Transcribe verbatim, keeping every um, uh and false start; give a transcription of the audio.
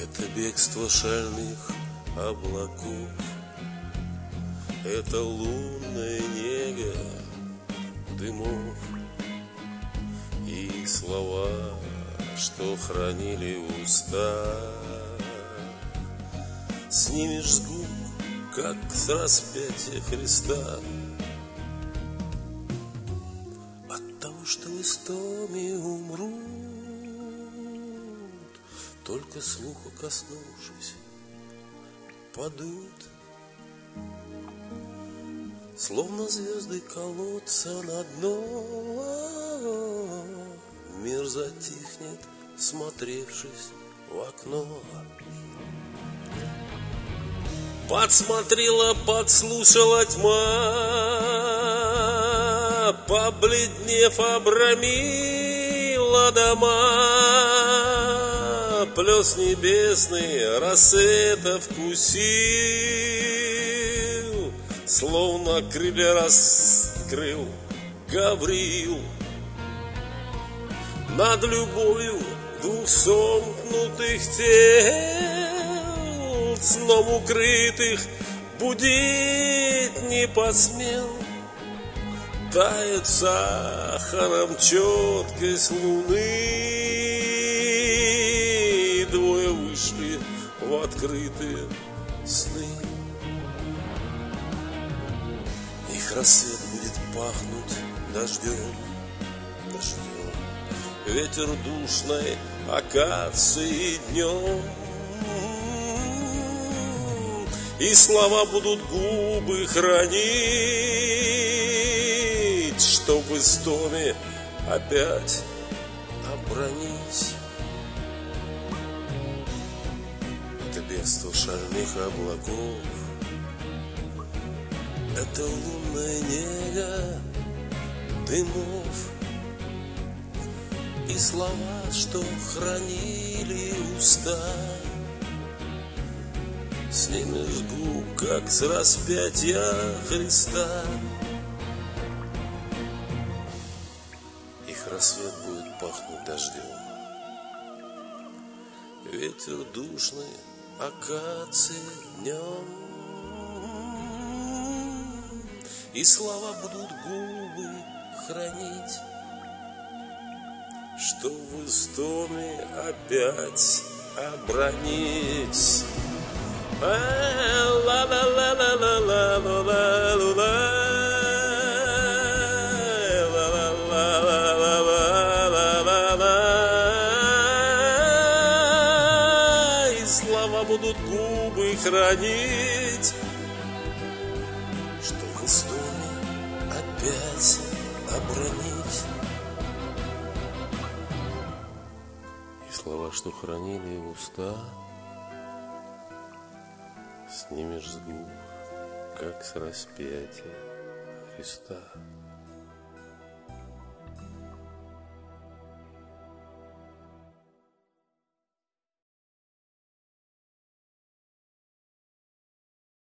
Это бегство шальных облаков, это лунная нега дымов и слова, что хранили уста. Снимешь с губ, как с распятия Христа, от того, что в истоме умрут, только слуха коснувшись, падут, словно звезды колодца на дно. Мир затихнет, смотревшись в окно. Подсмотрела, подслушала тьма, побледнев, обрамила дома. Плес небесный рассвета вкусил, словно крылья раскрыл Гавриил. Над любовью двух сомкнутых тел, сном укрытых, будить не посмел. Тает сахаром четкость луны, двое вышли в открытые сны. Их рассвет будет пахнуть дождем, дождем, ветер душной акации днем. И слова будут губы хранить, чтоб в истоме опять обронить. Это бегство шальных облаков, это лунная нега дымов и слова, что хранили уста. Снимешь с губ, как с распятия Христа. Их рассвет будет пахнуть дождем, ветер душный акации днем. И слова будут губы хранить, что в истоме опять обронить. И слова будут губы хранить, что в истоме опять обронить. И слова, что хранили уста, снимешь с губ, как с распятия Христа.